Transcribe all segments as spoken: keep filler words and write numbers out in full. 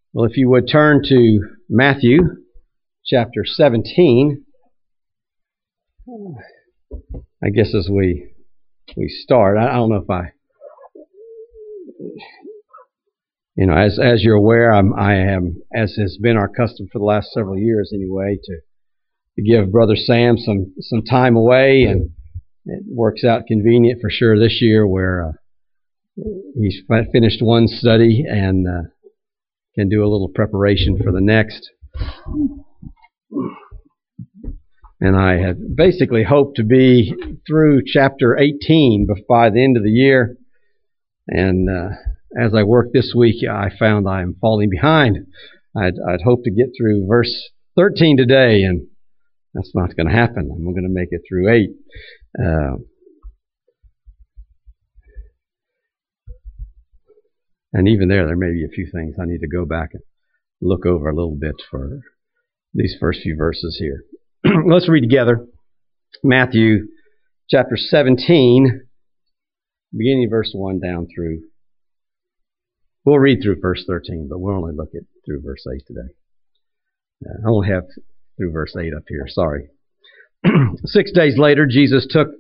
Well, if you would turn to Matthew chapter seventeen, I guess as we we start, I don't know if I, you know, as as you're aware, I'm I am, as has been our custom for the last several years anyway, to to give Brother Sam some some time away, and it works out convenient for sure this year where uh, he's finished one study and uh, can do a little preparation for the next. And I had basically hoped to be through chapter eighteen by the end of the year. And uh, as I worked this week, I found I'm falling behind. I'd, I'd hoped to get through verse thirteen today, and that's not going to happen. I'm going to make it through eight. Uh, and even there, there may be a few things I need to go back and look over a little bit for these first few verses here. Let's read together Matthew chapter seventeen, beginning verse one down through. We'll read through verse thirteen, but we'll only look at through verse eight today. Uh, I only have through verse eight up here, sorry. Six days later, Jesus took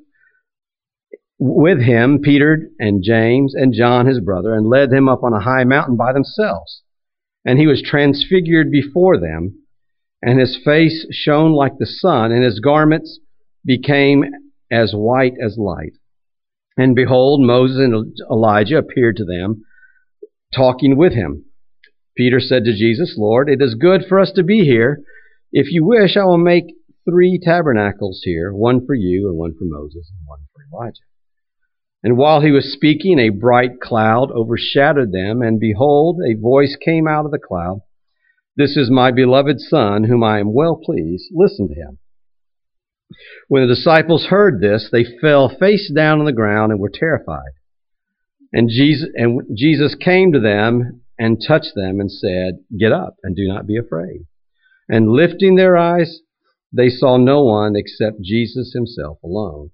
with him Peter and James and John his brother, and led them up on a high mountain by themselves. And he was transfigured before them, and his face shone like the sun, and his garments became as white as light. And behold, Moses and Elijah appeared to them, talking with him. Peter said to Jesus, "Lord, it is good for us to be here. If you wish, I will make three tabernacles here, one for you, and one for Moses, and one for Elijah." And while he was speaking, a bright cloud overshadowed them, and behold, a voice came out of the cloud, "This is my beloved Son, whom I am well pleased. Listen to him." When the disciples heard this, they fell face down on the ground and were terrified. And Jesus, and Jesus came to them and touched them and said, "Get up and do not be afraid." And lifting their eyes, they saw no one except Jesus himself alone.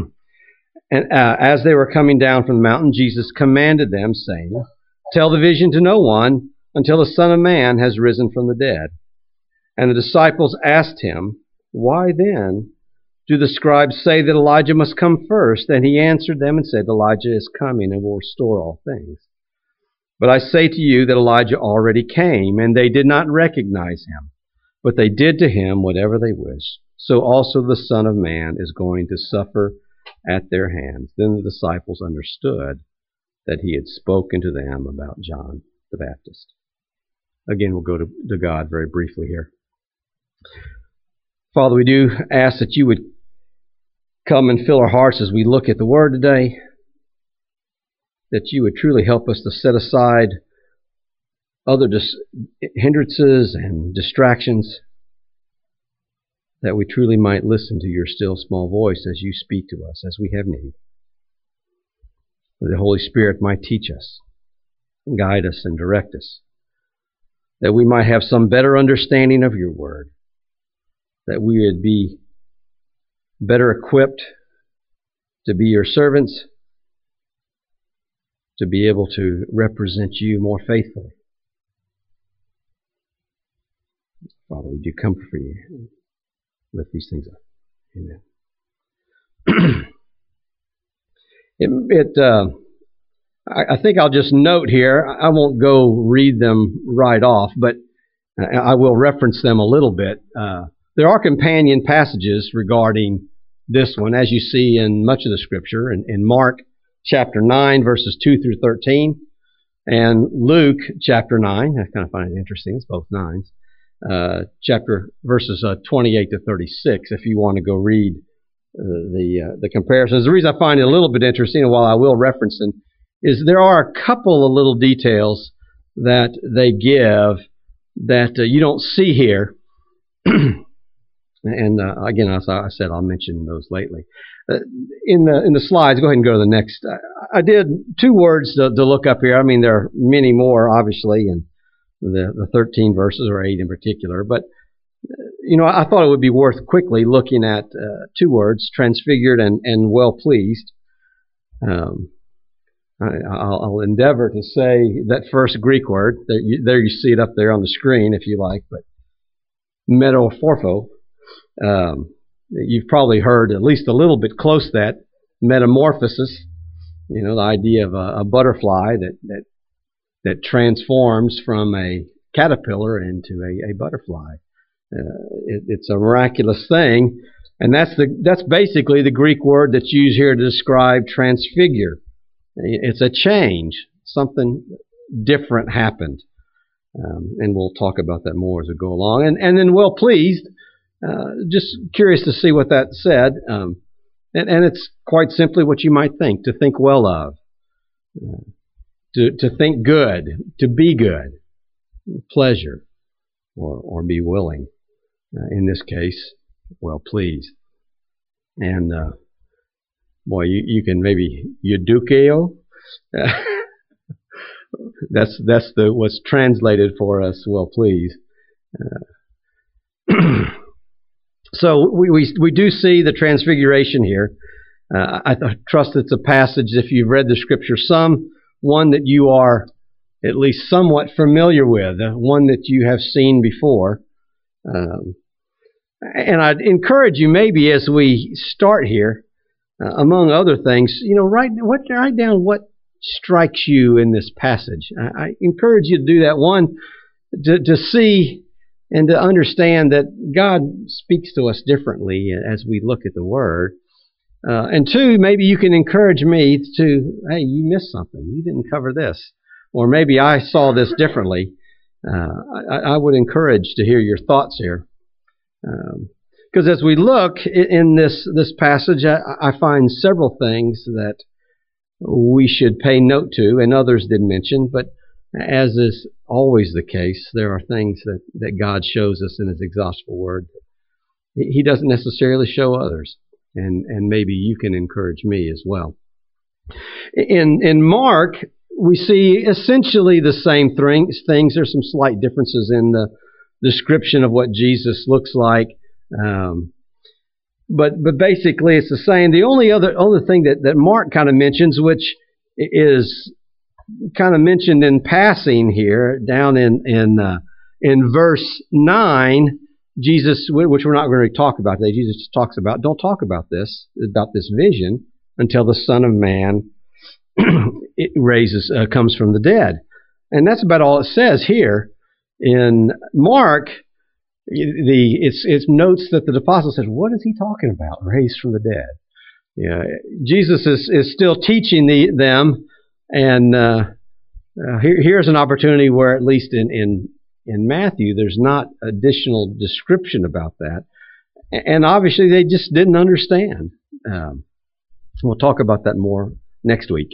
And uh, as they were coming down from the mountain, Jesus commanded them, saying, "Tell the vision to no one until the Son of Man has risen from the dead." And the disciples asked him, "Why then do the scribes say that Elijah must come first?" And he answered them and said, "Elijah is coming and will restore all things. But I say to you that Elijah already came, and they did not recognize him, but they did to him whatever they wished. So also the Son of Man is going to suffer at their hands." Then the disciples understood that he had spoken to them about John the Baptist. Again, we'll go to, to God very briefly here. Father, we do ask that you would come and fill our hearts as we look at the Word today, that you would truly help us to set aside other dis- hindrances and distractions, that we truly might listen to your still small voice as you speak to us as we have need. That the Holy Spirit might teach us, guide us, and direct us, that we might have some better understanding of your word, that we would be better equipped to be your servants, to be able to represent you more faithfully. Father, we do comfort for you. Lift these things up. Amen. it, it uh, I, I think I'll just note here, I won't go read them right off, but I will reference them a little bit. Uh, there are companion passages regarding this one, as you see in much of the Scripture, in, in Mark chapter nine, verses two through thirteen, and Luke chapter nine. I kind of find it interesting. It's both nines. Uh, chapter verses uh, twenty-eight to thirty-six, if you want to go read uh, the uh, the comparisons. The reason I find it a little bit interesting, and while I will reference them, is there are a couple of little details that they give that uh, you don't see here. And uh, again, as I said, I'll mention those lately. Uh, in the in the slides, go ahead and go to the next. I, I did two words to, to look up here. I mean, there are many more, obviously, and the, the thirteen verses, or eight in particular. But, you know, I thought it would be worth quickly looking at uh, two words, transfigured and, and well pleased. Um, I, I'll, I'll endeavor to say that first Greek word. There you, there you see it up there on the screen if you like, but metamorpho. Um, you've probably heard at least a little bit close to that. Metamorphosis, you know, the idea of a, a butterfly that, that that transforms from a caterpillar into a, a butterfly. Uh, it, it's a miraculous thing, and that's the that's basically the Greek word that's used here to describe transfigure. It's a change. Something different happened. Um, and we'll talk about that more as we go along. And, and then well pleased, uh, just curious to see what that said. Um, and, and it's quite simply what you might think, to think well of, uh, to, to think good, to be good, pleasure, or, or be willing. Uh, in this case, well pleased. And, uh, boy, you, you can maybe eudukeo. Uh, that's that's the what's translated for us. Well, please. Uh, so we, we we do see the transfiguration here. Uh, I, I trust it's a passage, if you've read the scripture, some one that you are at least somewhat familiar with, uh, one that you have seen before. Um, and I'd encourage you, maybe as we start here, Uh, among other things, you know, write what write down what strikes you in this passage. I, I encourage you to do that. One, to, to see and to understand that God speaks to us differently as we look at the Word. Uh, and two, maybe you can encourage me to, hey, you missed something. You didn't cover this. Or maybe I saw this differently. Uh, I, I would encourage to hear your thoughts here. Um, Because as we look in this, this passage, I, I find several things that we should pay note to, and others did mention, but as is always the case, there are things that, that God shows us in His exhaustible Word. He doesn't necessarily show others, and, and maybe you can encourage me as well. In, in Mark, we see essentially the same things. There's some slight differences in the description of what Jesus looks like. Um, but but basically it's the same. The only other only thing that, that Mark kind of mentions, which is kind of mentioned in passing here, down in in uh, in verse nine, Jesus, which we're not going to talk about today, Jesus talks about, don't talk about this, about this vision until the Son of Man it raises uh, comes from the dead, and that's about all it says here. In Mark, The it's it notes that the apostle says, "What is he talking about? Raised from the dead?" Yeah, Jesus is, is still teaching the, them, and uh, uh, here, here's an opportunity where, at least in, in in Matthew, there's not additional description about that, and obviously they just didn't understand. Um, we'll talk about that more next week.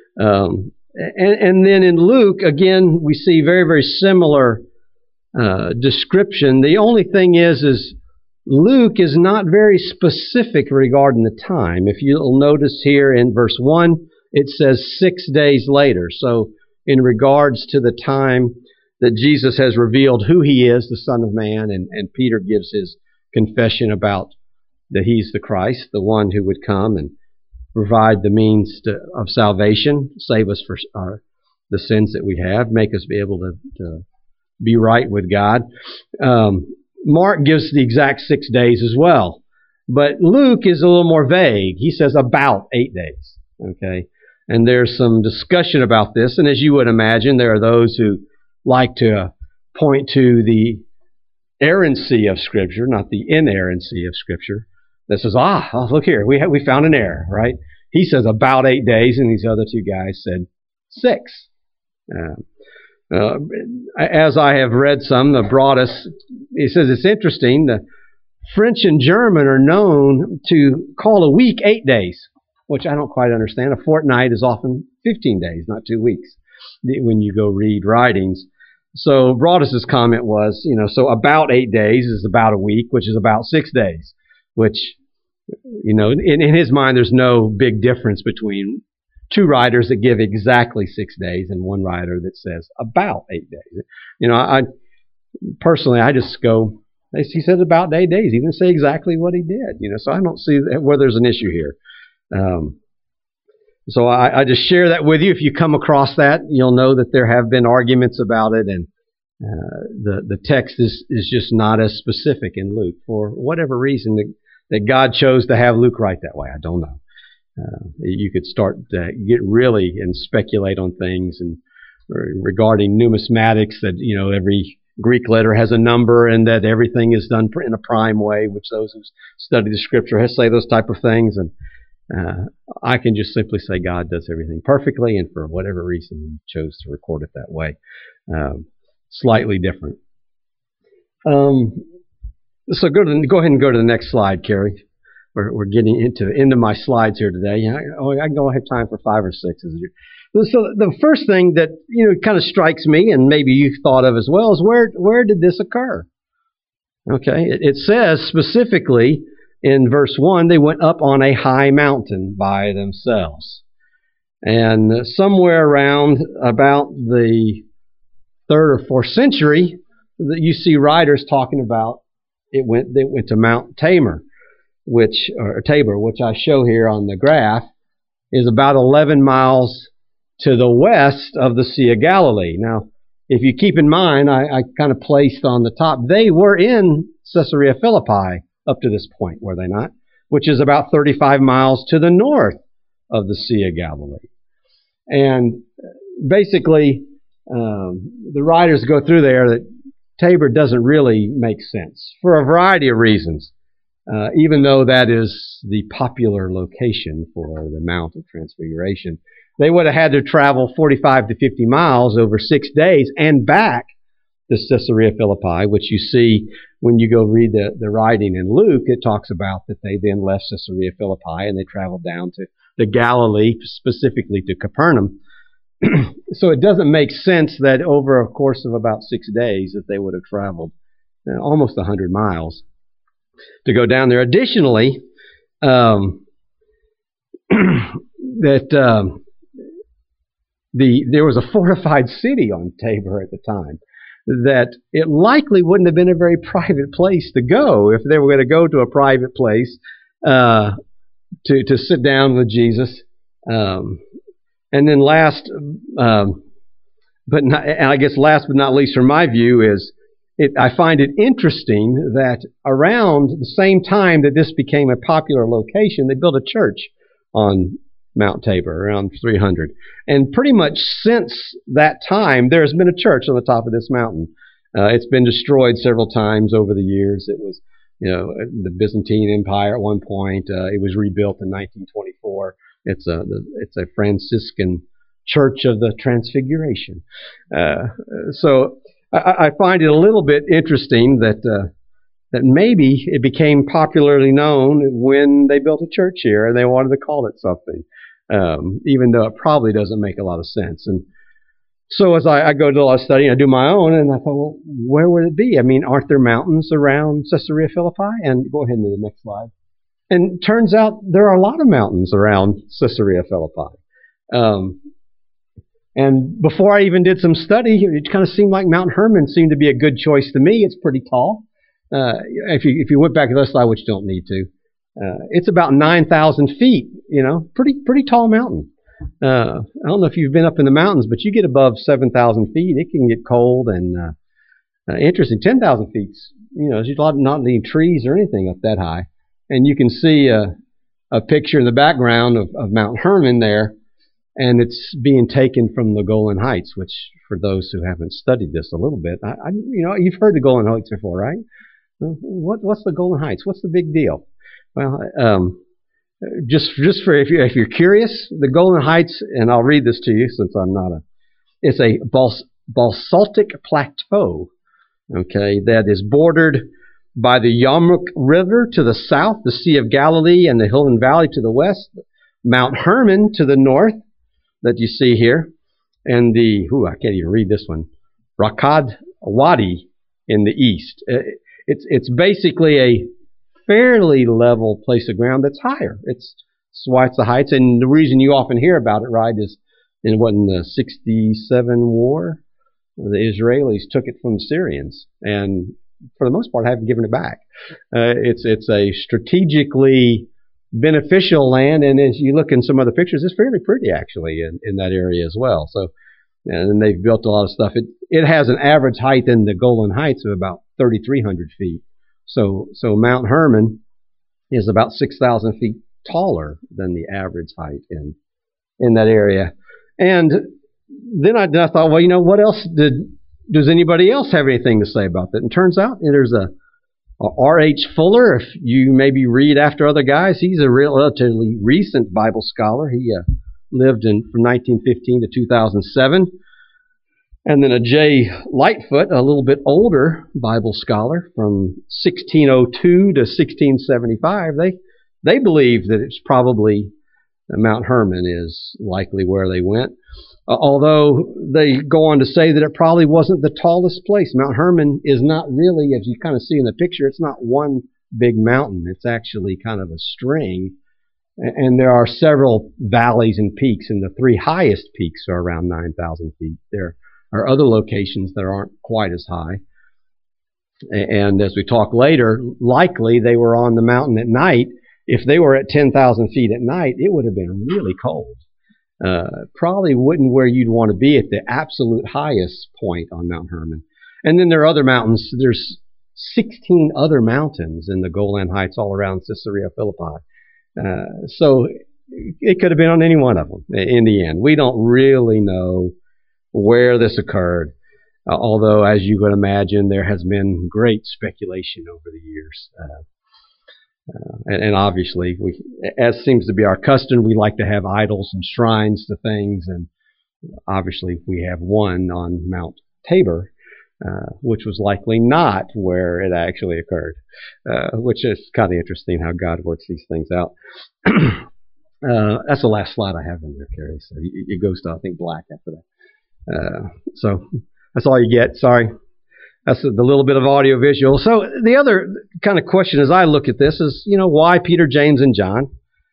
Um, and, and then in Luke, again, we see very very similar Uh, description. The only thing is, is Luke is not very specific regarding the time. If you'll notice here in verse one, it says six days later. So in regards to the time that Jesus has revealed who He is, the Son of Man, and, and Peter gives his confession about that He's the Christ, the one who would come and provide the means to, of salvation, save us for our, the sins that we have, make us be able to, to be right with God. Um, Mark gives the exact six days as well. But Luke is a little more vague. He says about eight days. Okay? And there's some discussion about this. And as you would imagine, there are those who like to point to the errancy of Scripture, not the inerrancy of Scripture, that says, ah, oh, look here, we, ha- we found an error, right? He says about eight days, and these other two guys said six. Uh, Uh, as I have read some, the Broadus, he says it's interesting, the French and German are known to call a week eight days, which I don't quite understand. A fortnight is often fifteen days, not two weeks, when you go read writings. So Broadus's comment was, you know, so about eight days is about a week, which is about six days, which, you know, in, in his mind, there's no big difference between two writers that give exactly six days and one writer that says about eight days. You know, I personally, I just go, he said about eight days. He didn't say exactly what he did, you know, so I don't see where there's an issue here. Um, So I, I just share that with you. If you come across that, you'll know that there have been arguments about it, and uh, the the text is is just not as specific in Luke for whatever reason that, that God chose to have Luke write that way. I don't know. Uh, you could start to get really and speculate on things and regarding numismatics, that you know every Greek letter has a number and that everything is done in a prime way, which those who study the Scripture has say those type of things. And uh, I can just simply say God does everything perfectly, and for whatever reason He chose to record it that way. Um, slightly different. Um, so go to the, go ahead and go to the next slide, Carrie. We're, we're getting into into my slides here today. I, I can only have time for five or six. So the first thing that you know kind of strikes me, and maybe you thought of as well, is where where did this occur? Okay, it, it says specifically in verse one, they went up on a high mountain by themselves, and somewhere around about the third or fourth century, that you see writers talking about it went they went to Mount Tabor, which or Tabor, which I show here on the graph, is about eleven miles to the west of the Sea of Galilee. Now, if you keep in mind, I, I kind of placed on the top, they were in Caesarea Philippi up to this point, were they not? Which is about thirty-five miles to the north of the Sea of Galilee. And basically, um, the writers go through there that Tabor doesn't really make sense for a variety of reasons, uh, even though that is the popular location for the Mount of Transfiguration. They would have had to travel forty-five to fifty miles over six days and back to Caesarea Philippi, which you see when you go read the, the writing in Luke. It talks about that they then left Caesarea Philippi and they traveled down to the Galilee, specifically to Capernaum. So it doesn't make sense that over a course of about six days that they would have traveled uh, almost one hundred miles to go down there. Additionally, um, that um, the there was a fortified city on Tabor at the time, that it likely wouldn't have been a very private place to go if they were going to go to a private place uh, to to sit down with Jesus. Um, and then last, um, but not, and I guess last but not least from my view is, it, I find it interesting that around the same time that this became a popular location, they built a church on Mount Tabor, around three hundred. And pretty much since that time, there has been a church on the top of this mountain. Uh, it's been destroyed several times over the years. It was, you know, the Byzantine Empire at one point. Uh, it was rebuilt in nineteen twenty-four. It's a it's a Franciscan Church of the Transfiguration. Uh, so I, I find it a little bit interesting that uh, that maybe it became popularly known when they built a church here and they wanted to call it something. Um, even though it probably doesn't make a lot of sense. And so as I, I go to a lot of study, I do my own, and I thought, well, where would it be? I mean, aren't there mountains around Caesarea Philippi? And go ahead to the next slide. And turns out there are a lot of mountains around Caesarea Philippi. Um, and before I even did some study, it kind of seemed like Mount Hermon seemed to be a good choice to me. It's pretty tall. Uh, if you if you went back to that slide, which you don't need to, Uh, it's about nine thousand feet, you know, pretty pretty tall mountain. Uh, I don't know if you've been up in the mountains, but you get above seven thousand feet, it can get cold and uh, uh, interesting. ten thousand feet, you know, there's a lot, not any trees or anything up that high. And you can see a, a picture in the background of, of Mount Hermon there, and it's being taken from the Golan Heights, which for those who haven't studied this a little bit, I, I, you know, you've heard the Golan Heights before, right? What, what's the Golan Heights? What's the big deal? Well, um, just just for if you if you're curious, the Golan Heights, and I'll read this to you since I'm not a, it's a bas- basaltic plateau, okay, that is bordered by the Yarmuk River to the south, the Sea of Galilee and the Hilton Valley to the west, Mount Hermon to the north that you see here, and the ooh, I can't even read this one, Rakad Wadi in the east. It's it's basically a fairly level place of ground that's higher. It's, it's why it's the heights. And the reason you often hear about it, right, is in what, in the sixty-seven war, the Israelis took it from the Syrians, and for the most part haven't given it back. Uh, it's it's a strategically beneficial land. And as you look in some other pictures, it's fairly pretty actually in, in that area as well. So, and they've built a lot of stuff. It it has an average height in the Golan Heights of about thirty-three hundred feet. So so Mount Hermon is about six thousand feet taller than the average height in in that area. And then I, I thought, well, you know, what else did does anybody else have anything to say about that? And turns out there's a, a R H Fuller. If you maybe read after other guys, he's a relatively recent Bible scholar. He uh, lived in from nineteen fifteen to two thousand seven. And then a J. Lightfoot, a little bit older Bible scholar from sixteen oh two to sixteen seventy-five. They they believe that it's probably uh, Mount Hermon is likely where they went. Uh, although they go on to say that it probably wasn't the tallest place. Mount Hermon is not really, as you kind of see in the picture, it's not one big mountain. It's actually kind of a string. And there are several valleys and peaks, and the three highest peaks are around nine thousand feet. There are other locations that aren't quite as high. And as we talk later, likely they were on the mountain at night. If they were at ten thousand feet at night, it would have been really cold. Uh, probably wouldn't where you'd want to be at the absolute highest point on Mount Hermon. And then there are other mountains. There's sixteen other mountains in the Golan Heights all around Caesarea Philippi. Uh, so it could have been on any one of them in the end. We don't really know where this occurred, uh, although, as you would imagine, there has been great speculation over the years. Uh, Uh, and, and obviously, we, as seems to be our custom, we like to have idols and shrines to things. And obviously, we have one on Mount Tabor, uh, which was likely not where it actually occurred, uh, which is kind of interesting how God works these things out. uh, that's the last slide I have in there, Carrie. So it goes to, I think, black after that. Uh, so that's all you get. Sorry. That's the little bit of audio visual. So the other kind of question as I look at this is, you know, why Peter, James, and John?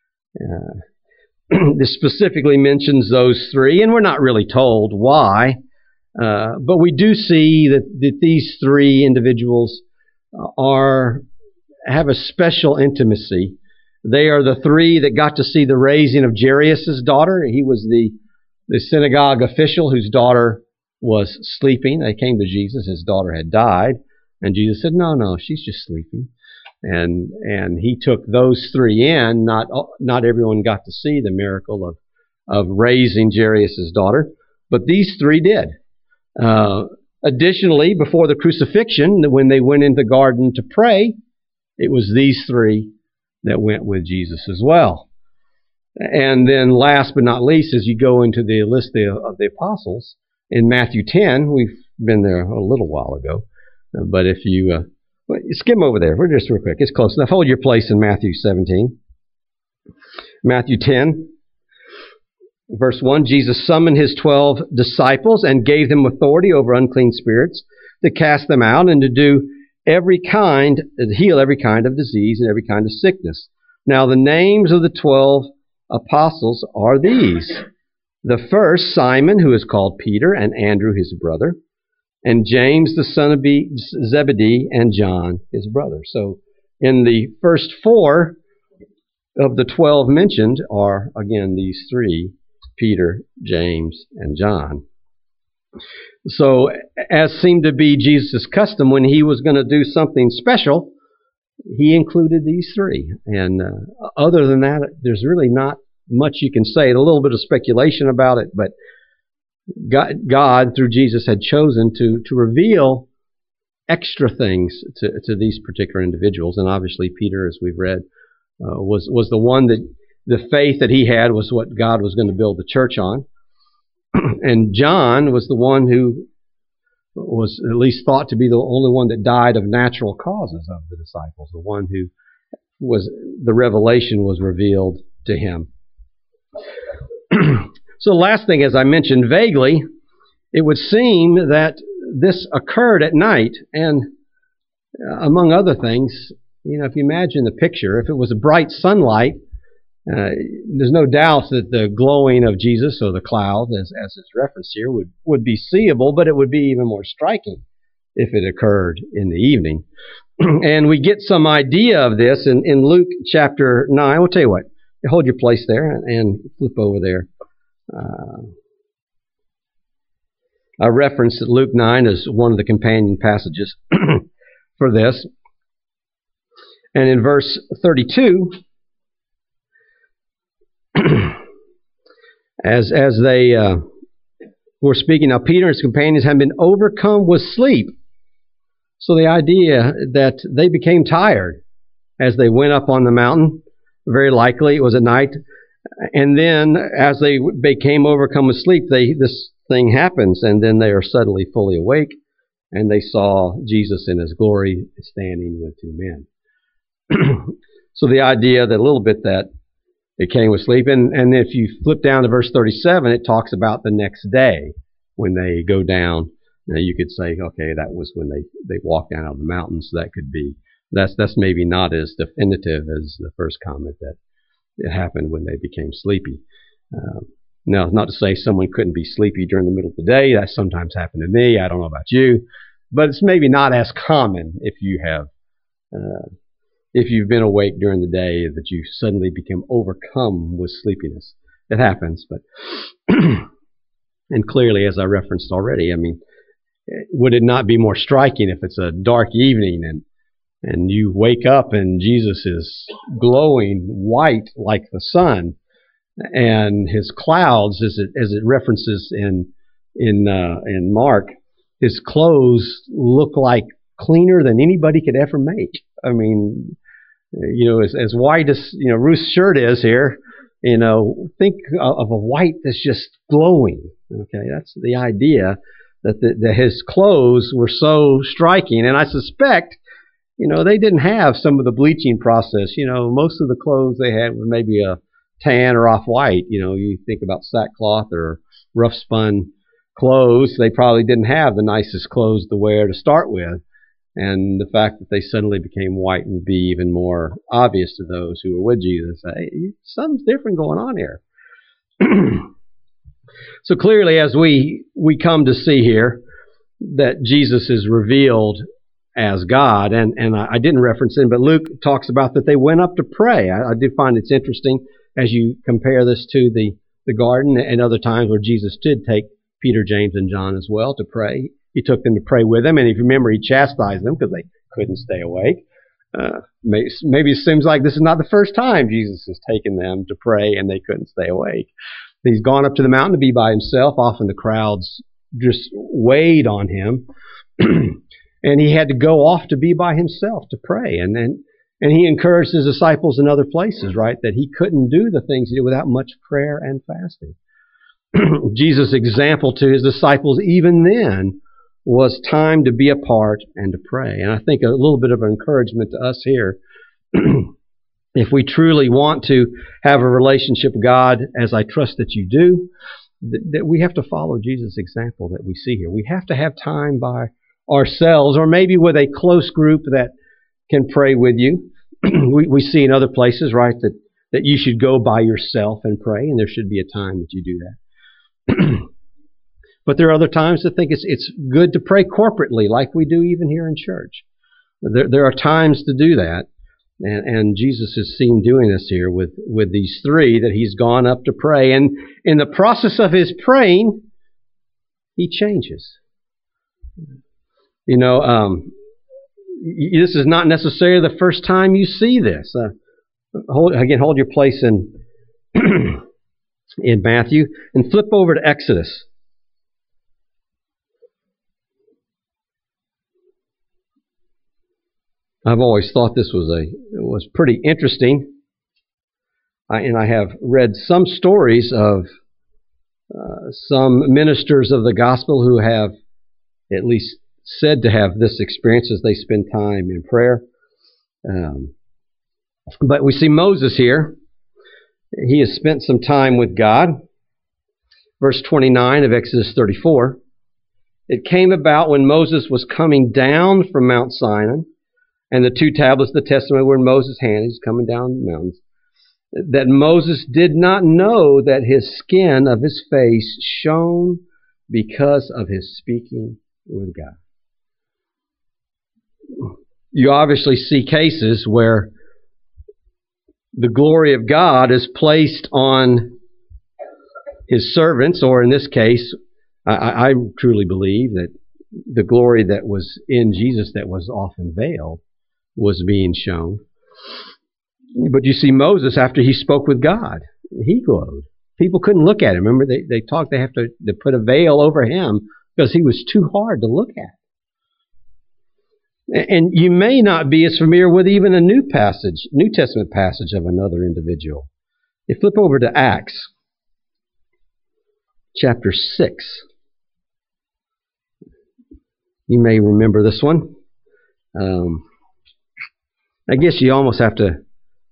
Uh, this specifically mentions those three, and we're not really told why. Uh, but we do see that, that these three individuals are have a special intimacy. They are the three that got to see the raising of Jairus' daughter. He was the, the synagogue official whose daughter was sleeping. They came to Jesus. His daughter had died. And Jesus said, no, no, she's just sleeping. And and he took those three in. Not not everyone got to see the miracle of, of raising Jairus' daughter, but these three did. Uh, additionally, before the crucifixion, when they went into the garden to pray, it was these three that went with Jesus as well. And then last but not least, as you go into the list of the apostles, in Matthew ten, we've been there a little while ago, but if you uh, well, skim over there, we're just real quick. It's close enough. Hold your place in Matthew seventeen. Matthew ten, verse one, Jesus summoned his twelve disciples and gave them authority over unclean spirits to cast them out and to do every kind, to heal every kind of disease and every kind of sickness. Now the names of the twelve apostles are these. The first, Simon, who is called Peter, and Andrew, his brother, and James, the son of Zebedee, and John, his brother. So in the first four of the twelve mentioned are, again, these three, Peter, James, and John. So as seemed to be Jesus' custom, when he was going to do something special, he included these three. And uh, other than that, there's really not much you can say. A little bit of speculation about it, but God, God through Jesus, had chosen to to reveal extra things to, to these particular individuals. And obviously, Peter, as we've read, uh, was was the one that the faith that he had was what God was going to build the church on. And John was the one who was at least thought to be the only one that died of natural causes of the disciples, the one who was the revelation was revealed to him. So the last thing, as I mentioned vaguely, it would seem that this occurred at night, and uh, among other things, you know, if you imagine the picture, if it was a bright sunlight, uh, there's no doubt that the glowing of Jesus, or the cloud, as, as is referenced here, would, would be seeable, but it would be even more striking if it occurred in the evening. And we get some idea of this in, in Luke chapter nine. We'll tell you what, hold your place there and, and flip over there. Uh, I referenced Luke nine as one of the companion passages for this. And in verse thirty-two, as as they uh, were speaking, now Peter and his companions had been overcome with sleep. So the idea that they became tired as they went up on the mountain, very likely it was at night, and then as they became overcome with sleep, they this thing happens, and then they are suddenly fully awake, and they saw Jesus in his glory standing with two men. So the idea that a little bit that it came with sleep, and, and if you flip down to verse thirty-seven, it talks about the next day when they go down. Now you could say, okay, that was when they, they walked down out of the mountains, so that could be, that's that's maybe not as definitive as the first comment that it happened when they became sleepy. Uh, now, not to say someone couldn't be sleepy during the middle of the day. That sometimes happened to me. I don't know about you. But it's maybe not as common if you have, uh, if you've been awake during the day that you suddenly become overcome with sleepiness. It happens, but, and clearly, as I referenced already, I mean, would it not be more striking if it's a dark evening and and you wake up and Jesus is glowing white like the sun, and his clouds, as it as it references in in uh, in Mark, his clothes look like cleaner than anybody could ever make. I mean, you know, as as white as you know Ruth's shirt is here, you know, think of a white that's just glowing. Okay, that's the idea. That, the, that his clothes were so striking. And I suspect, you know, they didn't have some of the bleaching process. You know, most of the clothes they had were maybe a tan or off-white. You know, you think about sackcloth or rough-spun clothes. They probably didn't have the nicest clothes to wear to start with. And the fact that they suddenly became white would be even more obvious to those who were with Jesus. Hey, something's different going on here. So clearly, as we, we come to see here that Jesus is revealed as God, and, and I, I didn't reference it, but Luke talks about that they went up to pray. I, I did find it's interesting as you compare this to the, the garden and other times where Jesus did take Peter, James, and John as well to pray. He took them to pray with him, and if you remember, he chastised them because they couldn't stay awake. Uh, maybe, maybe it seems like this is not the first time Jesus has taken them to pray and they couldn't stay awake. He's gone up to the mountain to be by himself. Often the crowds just weighed on him. And he had to go off to be by himself to pray. And then, and he encouraged his disciples in other places, right, that he couldn't do the things he did without much prayer and fasting. Jesus' example to his disciples even then was time to be apart and to pray. And I think a little bit of encouragement to us here. If we truly want to have a relationship with God, as I trust that you do, th- that we have to follow Jesus' example that we see here. We have to have time by ourselves, or maybe with a close group that can pray with you. we, we see in other places, right, that, that you should go by yourself and pray, and there should be a time that you do that. But there are other times that think it's it's good to pray corporately, like we do even here in church. There, there are times to do that. And, and Jesus is seen doing this here with, with these three, that he's gone up to pray. And in the process of his praying, he changes. You know, um, this is not necessarily the first time you see this. Uh, hold, again, hold your place in, in Matthew and flip over to Exodus. I've always thought this was a was pretty interesting, I, and I have read some stories of uh, some ministers of the gospel who have at least said to have this experience as they spend time in prayer. Um, but we see Moses here. He has spent some time with God. Verse twenty-nine of Exodus thirty-four. It came about when Moses was coming down from Mount Sinai, and the two tablets of the testimony were in Moses' hand. He's coming down the mountains. That Moses did not know that his skin of his face shone because of his speaking with God. you obviously see cases where the glory of God is placed on his servants, or in this case, I, I truly believe that the glory that was in Jesus that was often veiled was being shown. But you see Moses, after he spoke with God, he glowed. People couldn't look at him. Remember, they, they talked they have to, to put a veil over him because he was too hard to look at. And you may not be as familiar with even a new passage, New Testament passage of another individual. You flip over to Acts chapter six. You may remember this one. Um, I guess you almost have to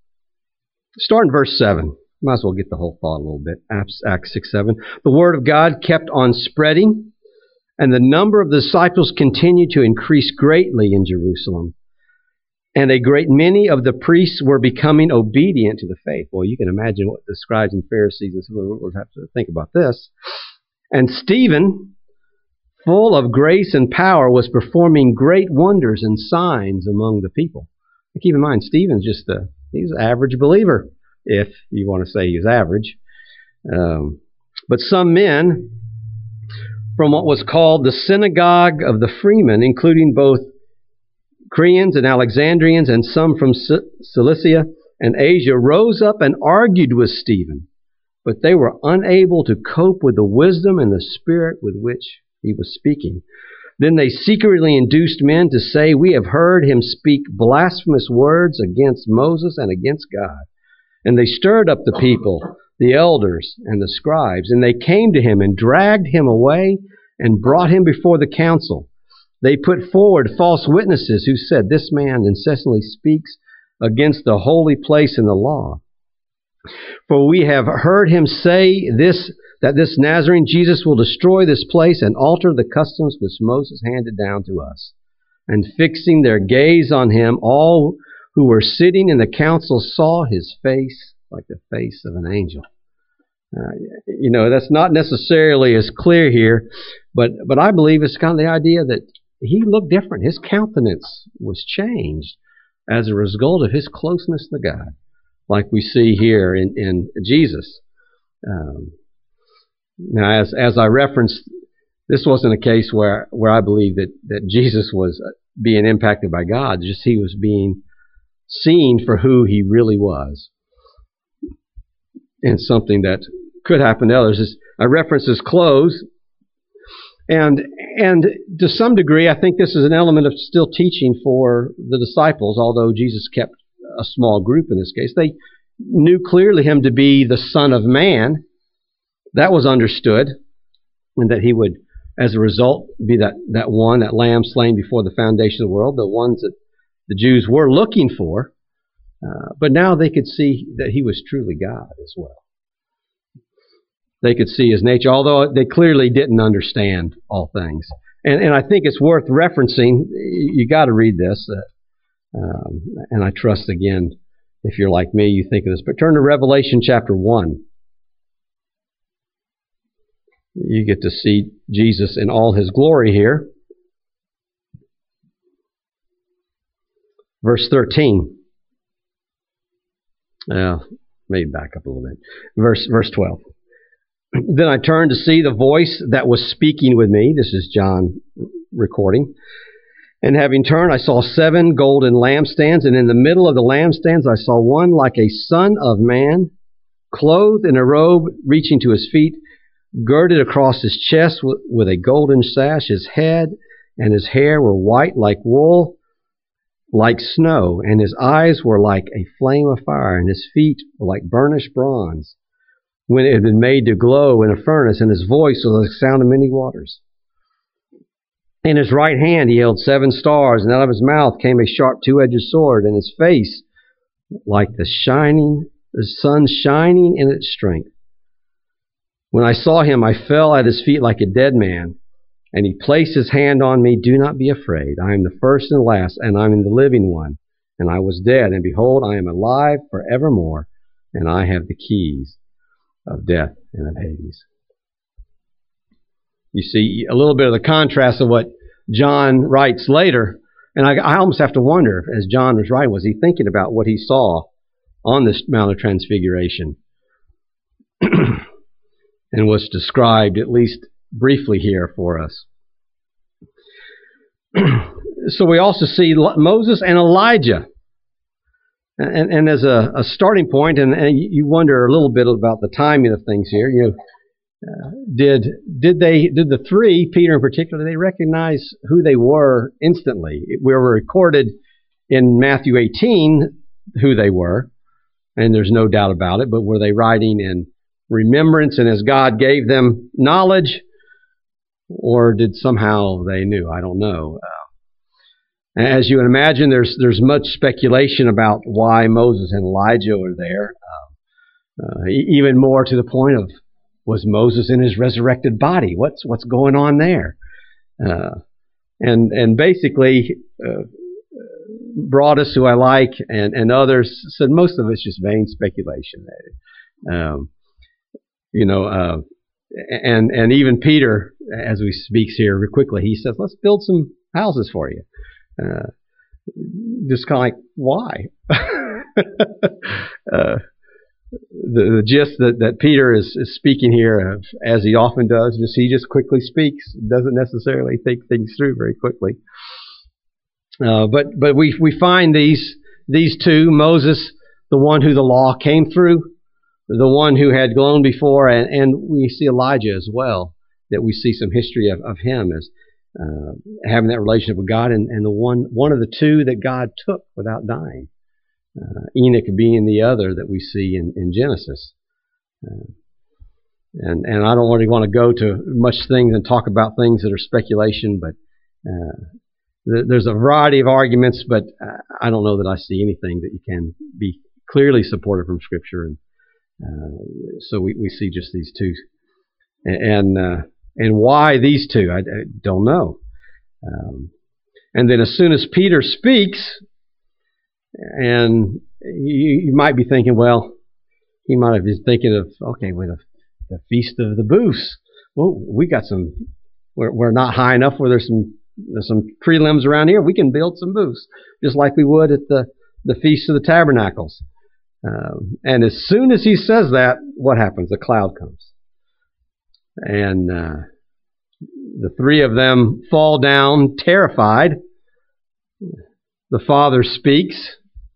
start in verse seven. Might as well get the whole thought a little bit. Acts, Acts six, seven. The word of God kept on spreading, and the number of the disciples continued to increase greatly in Jerusalem. And a great many of the priests were becoming obedient to the faith. Well, you can imagine what the scribes and Pharisees and civil rulers have to think about this. And Stephen, full of grace and power, was performing great wonders and signs among the people. And keep in mind, Stephen's just a, he's an average believer, if you want to say he's average. Um, but some men from what was called the synagogue of the freemen, including both Cretans and Alexandrians and some from Cilicia and Asia, rose up and argued with Stephen, but they were unable to cope with the wisdom and the spirit with which he was speaking. Then they secretly induced men to say, "We have heard him speak blasphemous words against Moses and against God." And they stirred up the people, the elders and the scribes, and they came to him and dragged him away and brought him before the council. They put forward false witnesses who said, "This man incessantly speaks against the holy place in the law. For we have heard him say this, that this Nazarene Jesus will destroy this place and alter the customs which Moses handed down to us." And fixing their gaze on him, all who were sitting in the council saw his face like the face of an angel. Uh, you know, that's not necessarily as clear here, but, but I believe it's kind of the idea that he looked different. His countenance was changed as a result of his closeness to God, like we see here in, in Jesus. Um, now, as as I referenced, this wasn't a case where, where I believe that, that Jesus was being impacted by God, just he was being seen for who he really was. And something that could happen to others is, I reference his clothes. And and to some degree, I think this is an element of still teaching for the disciples, although Jesus kept a small group in this case. They knew clearly him to be the Son of Man. That was understood, and that he would, as a result, be that, that one, that lamb slain before the foundation of the world, the ones that the Jews were looking for. Uh, but now they could see that he was truly God as well. They could see his nature, although they clearly didn't understand all things. And, and I think it's worth referencing. You got to read this. Uh, um, and I trust, again, if you're like me, you think of this. But turn to Revelation chapter one. You get to see Jesus in all his glory here. Verse thirteen. Uh, maybe back up a little bit. Verse, verse twelve. Then I turned to see the voice that was speaking with me. This is John recording. And having turned, I saw seven golden lampstands, and in the middle of the lampstands I saw one like a son of man, clothed in a robe reaching to his feet, girded across his chest with, with a golden sash. His head and his hair were white like wool, like snow, and his eyes were like a flame of fire, and his feet were like burnished bronze, when it had been made to glow in a furnace, and his voice was like the sound of many waters. In his right hand he held seven stars, and out of his mouth came a sharp two-edged sword, and his face like the shining, the sun shining in its strength. When I saw him, I fell at his feet like a dead man, and he placed his hand on me. "Do not be afraid. I am the first and last, and I am the living one. And I was dead, and behold, I am alive forevermore, and I have the keys of death and of Hades." You see a little bit of the contrast of what John writes later, And I, I almost have to wonder, as John was writing, was he thinking about what he saw on this Mount of Transfiguration and was described, at least briefly here for us. So we also see Moses and Elijah. And, and as a, a starting point, and, and you wonder a little bit about the timing of things here, you know, uh, did did they did the three, Peter in particular, they recognize who they were instantly? We were recorded in Matthew eighteen who they were, and there's no doubt about it. But were they writing in remembrance, and as God gave them knowledge, or did somehow they knew? I don't know. Uh, as you can imagine, there's there's much speculation about why Moses and Elijah were there. Uh, uh, even more to the point of, was Moses in his resurrected body? What's what's going on there? Uh, and and basically, uh, Broadus, who I like, and, and others said most of it's just vain speculation. Um, you know, uh, and and even Peter, as we speaks here quickly, he says, "Let's build some houses for you." Uh, just kind of like, why? uh, The, the gist that, that Peter is, is speaking here, of, as he often does, just he just quickly speaks, doesn't necessarily think things through very quickly. Uh, but but we we find these these two, Moses, the one who the law came through, the one who had gone before, and, and we see Elijah as well, that we see some history of, of him as uh, having that relationship with God, and, and the one one of the two that God took without dying. Uh, Enoch being the other that we see in, in Genesis. Uh, and and I don't really want to go to much things and talk about things that are speculation, but uh, th- there's a variety of arguments, but I don't know that I see anything that you can be clearly supported from Scripture. And uh, so we, we see just these two. And uh, and why these two, I, I don't know. Um, and then as soon as Peter speaks, and you, you might be thinking, well, he might have been thinking of, okay, with the, the Feast of the Booths. Well, we got some, we're, we're not high enough where there's some there's some tree limbs around here. We can build some booths, just like we would at the, the Feast of the Tabernacles. Um, and as soon as he says that, what happens? A cloud comes. And uh, the three of them fall down, terrified. The Father speaks.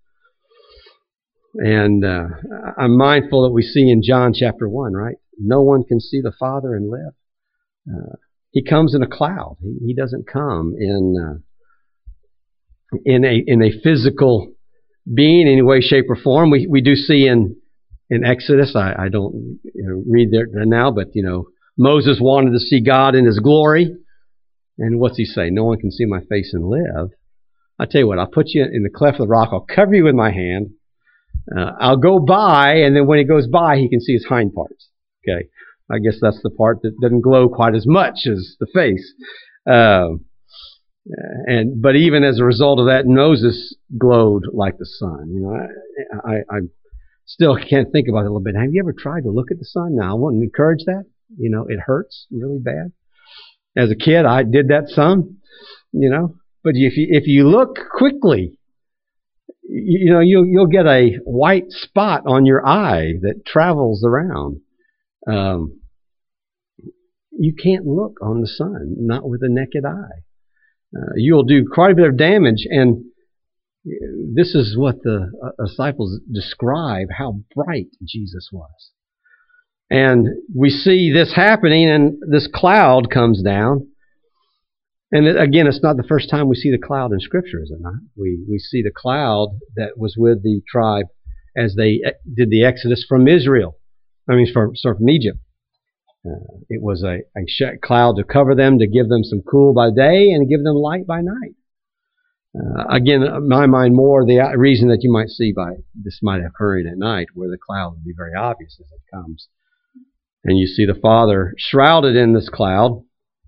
And uh, I'm mindful that we see in John chapter one, right? No one can see the Father and live. Uh, he comes in a cloud. He, he doesn't come in uh, in a in a physical being in any way, shape, or form. We we do see in in Exodus. I, I don't you know, read there now, but you know Moses wanted to see God in His glory, and what's he say? No one can see my face and live. I tell you what, I'll put you in the cleft of the rock. I'll cover you with my hand. Uh, I'll go by, and then when he goes by, he can see his hind parts. Okay, I guess that's the part that doesn't glow quite as much as the face. Uh, and but even as a result of that, Moses glowed like the sun. You know, I, I, I still can't think about it a little bit. Have you ever tried to look at the sun? Now, I want to encourage that. You know, it hurts really bad. As a kid, I did that some. You know, but if you if you look quickly, you know, you'll, you'll get a white spot on your eye that travels around. Um, you can't look on the sun, not with a naked eye. Uh, you'll do quite a bit of damage, and this is what the uh, disciples describe how bright Jesus was. And we see this happening, and this cloud comes down. And again, it's not the first time we see the cloud in Scripture, is it not? We we see the cloud that was with the tribe as they did the exodus from Israel. I mean, from, sorry, from Egypt. Uh, it was a, a cloud to cover them, to give them some cool by day and give them light by night. Uh, again, in my mind, more the reason that you might see by this might occurring at night, where the cloud would be very obvious as it comes. And you see the Father shrouded in this cloud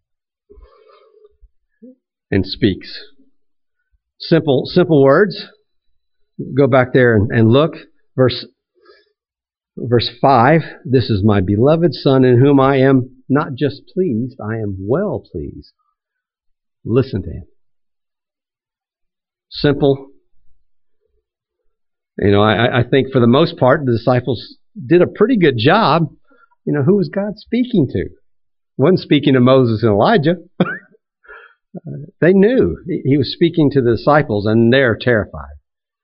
and speaks. Simple, simple words. Go back there and, and look. Verse, verse five. This is my beloved Son, in whom I am not just pleased, I am well pleased. Listen to him. simple. You know, I, I think for the most part, the disciples did a pretty good job. You know, who was God speaking to? He wasn't speaking to Moses and Elijah. They knew he was speaking to the disciples, and they're terrified.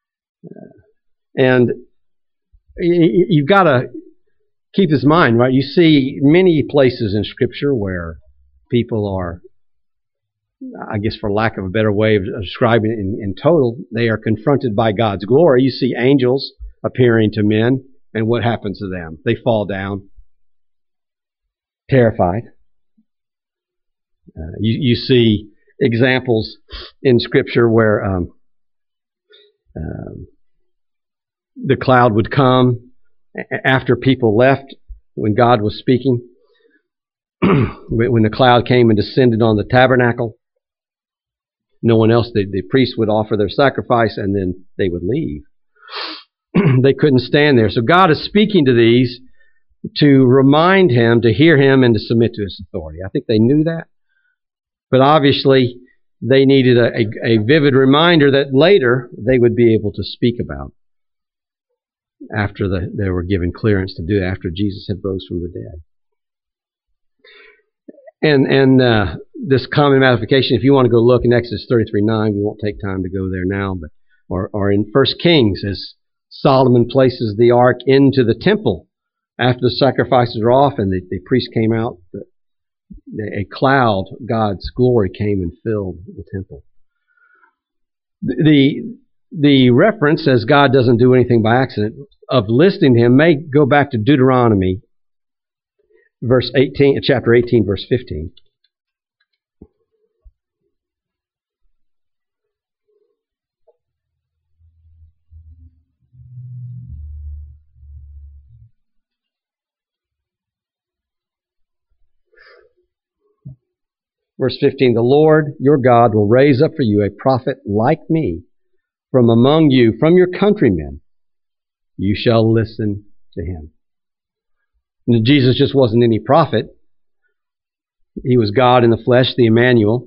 And you've got to keep this in mind, right? You see many places in Scripture where people are, I guess for lack of a better way of describing it in, in total, they are confronted by God's glory. You see angels appearing to men, and what happens to them? They fall down, terrified. Uh, you, you see examples in Scripture where um, um, the cloud would come after people left when God was speaking. When the cloud came and descended on the tabernacle, no one else, the, the priests would offer their sacrifice and then they would leave. They couldn't stand there. So God is speaking to these to remind him, to hear him, and to submit to his authority. I think they knew that. But obviously, they needed a, a, a vivid reminder that later they would be able to speak about after the, they were given clearance to do it, after Jesus had rose from the dead. And and uh, this common modification, if you want to go look in Exodus thirty-three nine, we won't take time to go there now, but or, or in First Kings, as Solomon places the ark into the temple after the sacrifices were off and the, the priest came out, the, a cloud, God's glory came and filled the temple. The the reference, as God doesn't do anything by accident, of listening to him may go back to Deuteronomy, verse eighteen, chapter eighteen, verse fifteen. Verse fifteen, the Lord your God will raise up for you a prophet like me from among you, from your countrymen. You shall listen to him. And Jesus just wasn't any prophet. He was God in the flesh, the Emmanuel.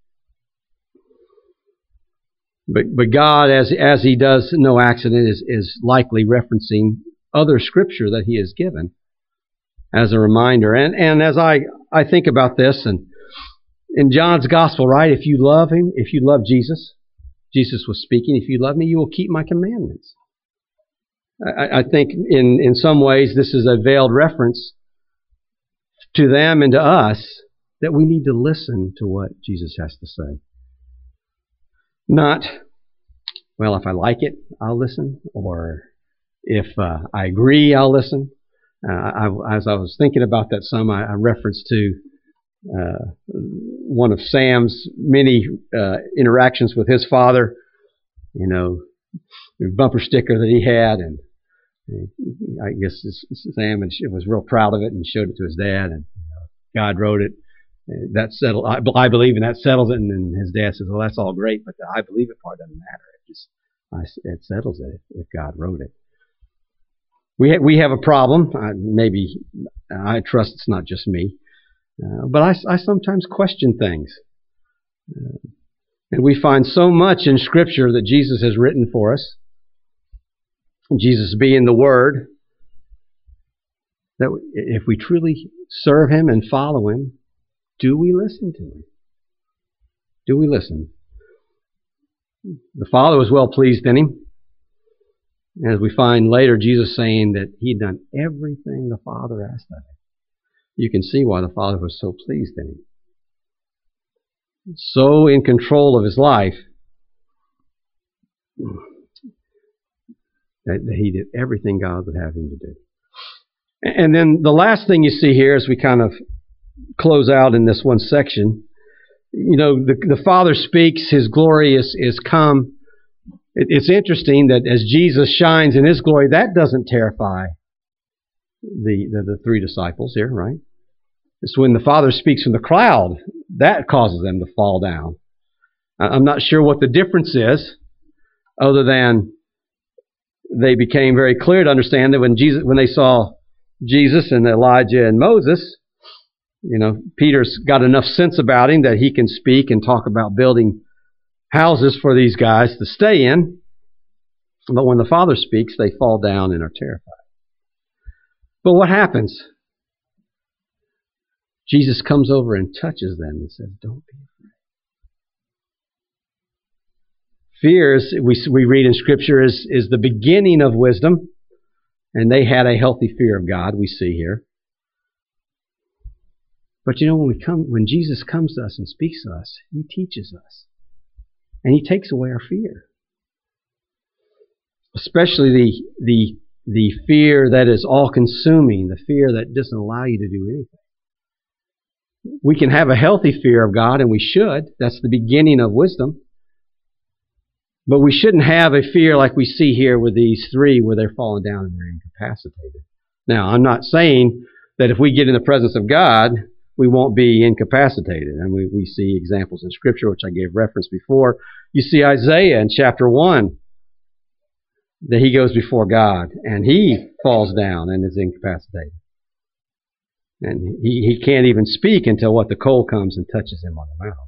But but God, as as he does no accident, is, is likely referencing other scripture that he has given as a reminder. And and as I, I think about this, and in John's gospel, right, if you love him, if you love Jesus, Jesus was speaking, if you love me, you will keep my commandments. I, I think in, in some ways this is a veiled reference to them and to us that we need to listen to what Jesus has to say. Not, well, if I like it, I'll listen, or if uh, I agree, I'll listen. Uh, I, as I was thinking about that some, I, I referenced to uh, one of Sam's many uh, interactions with his father, you know, the bumper sticker that he had, and I guess Sam was real proud of it and showed it to his dad, and God wrote it. That settled. I, I believe, and that settles it. And then his dad says, "Well, that's all great, but the I believe it part doesn't matter. It just I, it settles it if God wrote it." We ha- we have a problem. I, maybe I trust it's not just me, uh, but I, I sometimes question things, uh, and we find so much in Scripture that Jesus has written for us. Jesus being the Word, that if we truly serve Him and follow Him, do we listen to Him? Do we listen? The Father was well pleased in Him. As we find later, Jesus saying that He'd done everything the Father asked of Him. You can see why the Father was so pleased in Him. So in control of His life that He did everything God would have Him to do. And then the last thing you see here as we kind of close out in this one section, you know, the, the Father speaks, His glory is, is come. It, it's interesting that as Jesus shines in His glory, that doesn't terrify the, the, the three disciples here, right? It's when the Father speaks from the cloud, that causes them to fall down. I'm not sure what the difference is, other than they became very clear to understand that when Jesus, when they saw Jesus and Elijah and Moses, you know, Peter's got enough sense about him that he can speak and talk about building houses for these guys to stay in. But when the Father speaks, they fall down and are terrified. But what happens? Jesus comes over and touches them and says, don't be afraid. Fear, is, we, we read in Scripture, is, is the beginning of wisdom. And they had a healthy fear of God, we see here. But you know, when we come, when Jesus comes to us and speaks to us, He teaches us. And He takes away our fear. Especially the, the, the fear that is all-consuming, the fear that doesn't allow you to do anything. We can have a healthy fear of God, and we should. That's the beginning of wisdom. But we shouldn't have a fear like we see here with these three where they're falling down and they're incapacitated. Now, I'm not saying that if we get in the presence of God, we won't be incapacitated. And we, we see examples in Scripture, which I gave reference before. You see Isaiah in chapter one, that he goes before God, and he falls down and is incapacitated. And he, he can't even speak until what the coal comes and touches him on the mouth.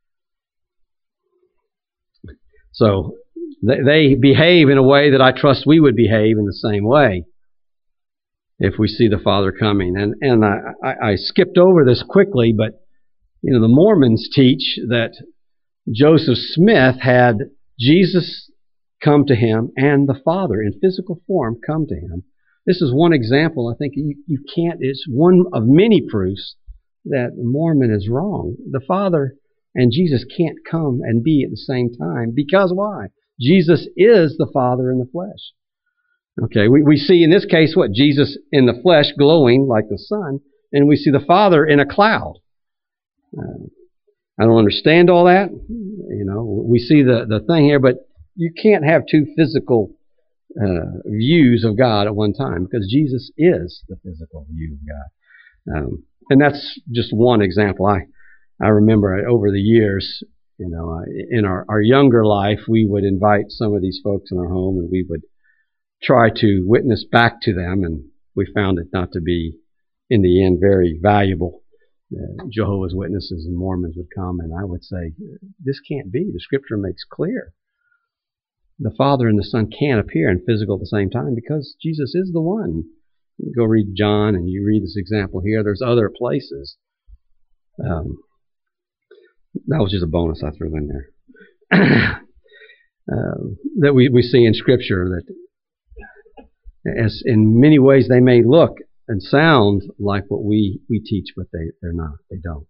So they, they behave in a way that I trust we would behave in the same way if we see the Father coming. And and I, I, I skipped over this quickly, but you know the Mormons teach that Joseph Smith had Jesus come to him and the Father in physical form come to him. This is one example. I think you, you can't, it's one of many proofs that the Mormon is wrong. The Father and Jesus can't come and be at the same time. Because why? Jesus is the Father in the flesh. Okay, we, we see in this case what? Jesus in the flesh glowing like the sun, and we see the Father in a cloud. Uh, I don't understand all that. You know, we see the, the thing here, but you can't have two physical uh, views of God at one time, because Jesus is the physical view of God. Um, and that's just one example. I I remember over the years, you know, in our, our younger life, we would invite some of these folks in our home and we would try to witness back to them, and we found it not to be, in the end, very valuable. Uh, Jehovah's Witnesses and Mormons would come, and I would say, this can't be. The Scripture makes clear the Father and the Son can't appear in physical at the same time because Jesus is the one. You go read John and you read this example here. There's other places. Um, that was just a bonus I threw in there. uh, that we, we see in Scripture that as in many ways they may look and sound like what we, we teach, but they, they're not. They don't.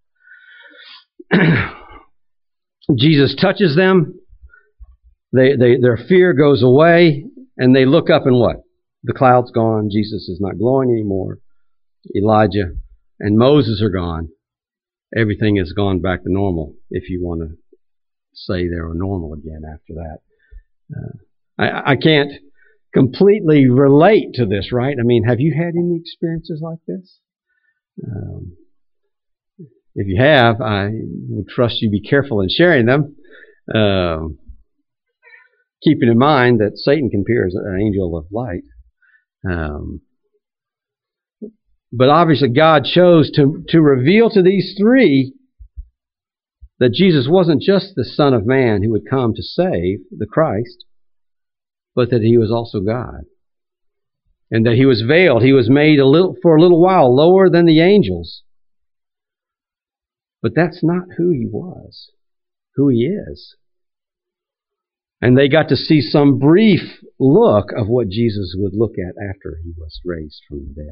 Jesus touches them. They, they, their fear goes away, and they look up and what? The cloud's gone. Jesus is not glowing anymore. Elijah and Moses are gone. Everything has gone back to normal, if you want to say they were normal again after that. Uh, I, I can't completely relate to this, right? I mean, have you had any experiences like this? Um, if you have, I would trust you be careful in sharing them. Um, keeping in mind that Satan can appear as an angel of light. Um, but obviously God chose to, to reveal to these three that Jesus wasn't just the Son of Man who would come to save, the Christ, but that He was also God. And that He was veiled. He was made a little, for a little while lower than the angels. But that's not who He was, who He is. And they got to see some brief look of what Jesus would look at after He was raised from the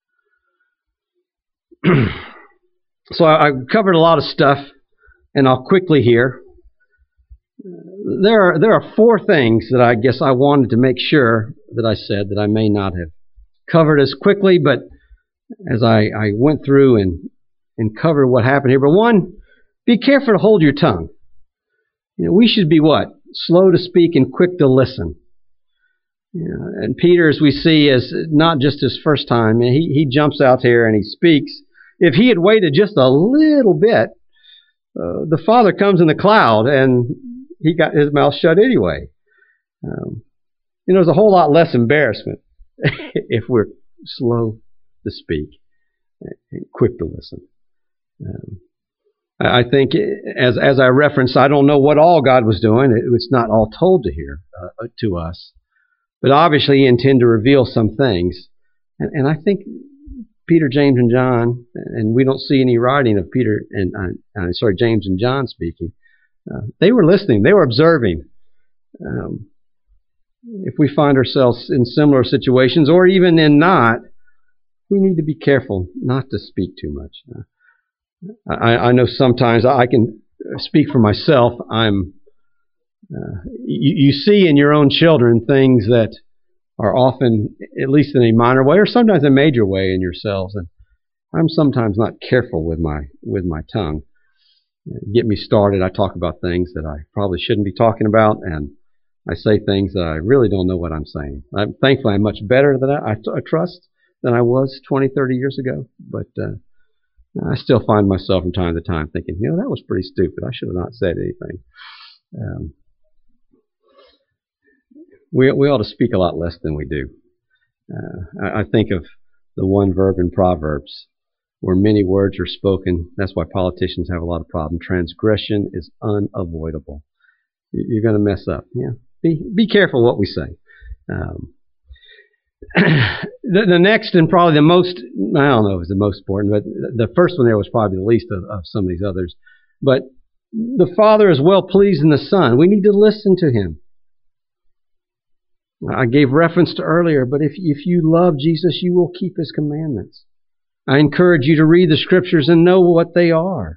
dead. So I, I covered a lot of stuff, and I'll quickly here. There are, there are four things that I guess I wanted to make sure that I said that I may not have covered as quickly, but as I, I went through and, and covered what happened here. But one, be careful to hold your tongue. You know, we should be what? Slow to speak and quick to listen. You know, and Peter, as we see, is not just his first time. He, he jumps out here and he speaks. If he had waited just a little bit, uh, the Father comes in the cloud and he got his mouth shut anyway. Um, you know, there's a whole lot less embarrassment if we're slow to speak and quick to listen. Um, I think, as as I referenced, I don't know what all God was doing. It, it's not all told to here uh, to us, but obviously He intended to reveal some things. And, and I think Peter, James, and John, and we don't see any writing of Peter and uh, uh, sorry James and John speaking. Uh, they were listening. They were observing. Um, if we find ourselves in similar situations, or even in not, we need to be careful not to speak too much. Uh, I, I know sometimes I can speak for myself. I'm. Uh, you, you see in your own children things that are often, at least in a minor way, or sometimes a major way in yourselves, and I'm sometimes not careful with my with my tongue. Get me started. I talk about things that I probably shouldn't be talking about, and I say things that I really don't know what I'm saying. I'm thankfully I'm much better than I, I, I trust than I was twenty, thirty years ago, but. Uh, I still find myself from time to time thinking, you know, that was pretty stupid. I should have not said anything. Um, we we ought to speak a lot less than we do. Uh, I, I think of the one verb in Proverbs where many words are spoken. That's why politicians have a lot of problems. Transgression is unavoidable. You're going to mess up. Yeah, be be careful what we say. Um, the, the next and probably the most, I don't know if it's the most important, but the first one there was probably the least of, of some of these others. But the Father is well pleased in the Son. We need to listen to Him. I gave reference to earlier, but if, if you love Jesus, you will keep His commandments. I encourage you to read the Scriptures and know what they are.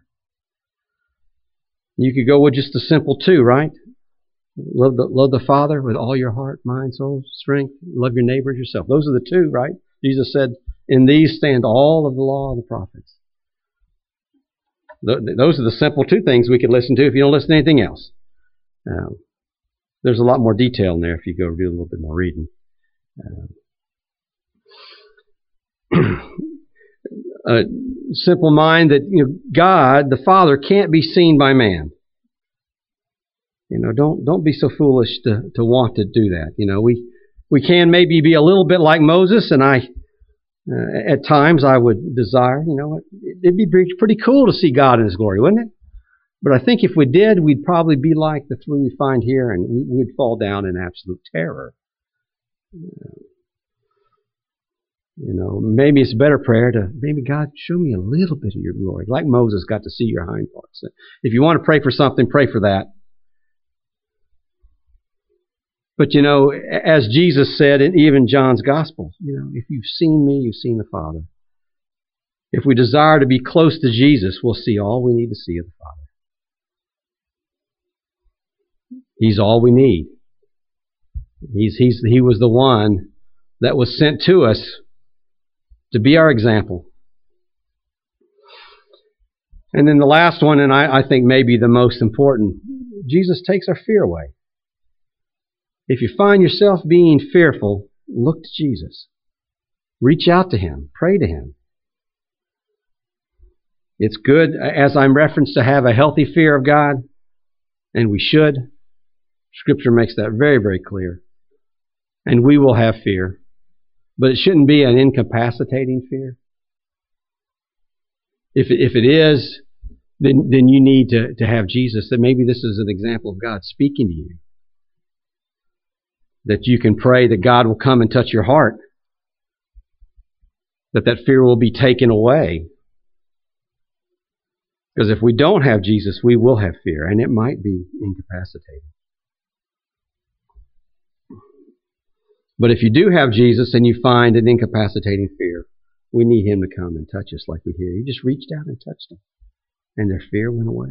You could go with just the simple two, right? Love the, love the Father with all your heart, mind, soul, strength. Love your neighbor as yourself. Those are the two, right? Jesus said, in these stand all of the law and the prophets. Those are the simple two things we could listen to if you don't listen to anything else. Um, there's a lot more detail in there if you go do a little bit more reading. Um, a simple mind that, you know, God, the Father, can't be seen by man. You know, don't don't be so foolish to, to want to do that. You know, we we can maybe be a little bit like Moses, and I uh, at times I would desire, you know, it'd be pretty cool to see God in His glory, wouldn't it? But I think if we did, we'd probably be like the three we find here, and we'd fall down in absolute terror. You know, maybe it's a better prayer to, maybe God, show me a little bit of your glory, like Moses got to see your hind parts. If you want to pray for something, pray for that. But, you know, as Jesus said in even John's Gospel, you know, if you've seen me, you've seen the Father. If we desire to be close to Jesus, we'll see all we need to see of the Father. He's all we need. He's, he's, he was the one that was sent to us to be our example. And then the last one, and I, I think maybe the most important, Jesus takes our fear away. If you find yourself being fearful, look to Jesus. Reach out to Him. Pray to Him. It's good, as I'm referenced, to have a healthy fear of God, and we should. Scripture makes that very, very clear. And we will have fear. But it shouldn't be an incapacitating fear. If it, if it is, then, then you need to, to have Jesus. That maybe this is an example of God speaking to you. That you can pray that God will come and touch your heart. That that fear will be taken away. Because if we don't have Jesus, we will have fear, and it might be incapacitating. But if you do have Jesus and you find an incapacitating fear, we need Him to come and touch us like we hear. He just reached out and touched them, and their fear went away.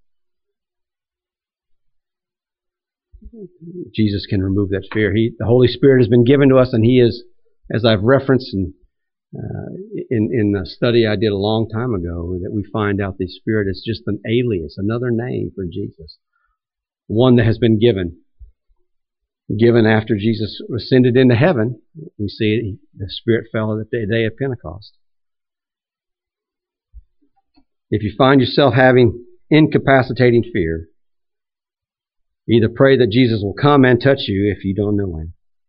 Jesus can remove that fear. He, the Holy Spirit has been given to us, and He is, as I've referenced in, uh, in, in a study I did a long time ago, that we find out the Spirit is just an alias, another name for Jesus. One that has been given. Given after Jesus ascended into heaven. We see it, the Spirit fell on the day of Pentecost. If you find yourself having incapacitating fear, either pray that Jesus will come and touch you if you don't know Him,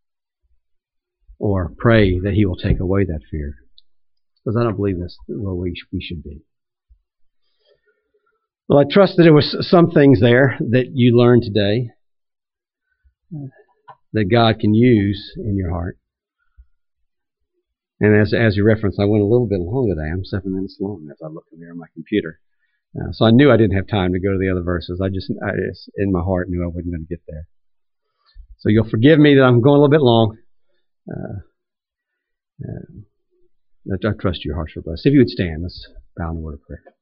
or pray that He will take away that fear. Because I don't believe that's where we, we should be. Well, I trust that there was some things there that you learned today that God can use in your heart. And as as you referenced, I went a little bit long today. I'm seven minutes long as I look in here on my computer. Uh, so I knew I didn't have time to go to the other verses. I just, I just in my heart knew I wasn't going to get there. So you'll forgive me that I'm going a little bit long. Uh, uh, I trust your hearts are blessed. If you would stand, let's bow in a word of prayer.